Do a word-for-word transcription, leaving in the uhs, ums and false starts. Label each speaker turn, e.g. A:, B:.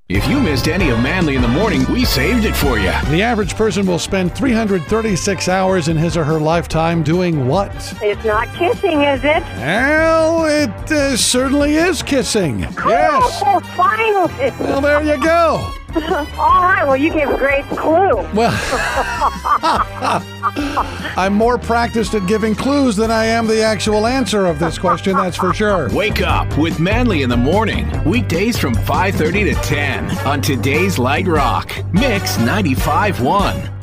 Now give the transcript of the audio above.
A: If you missed any of Manly in the Morning, we saved it for you.
B: The average person will spend three hundred thirty-six hours in his or her lifetime doing what?
C: It's not kissing, is it?
B: Well, it uh, certainly is kissing. Yes.
C: Oh, finally.
B: Well, there you go.
C: All right, well, you gave a great clue.
B: Well, I'm more practiced at giving clues than I am the actual answer of this question, that's for sure.
A: Wake up with Manly in the Morning. Weekdays from five thirty to ten on today's Light Rock. Mix ninety-five point one.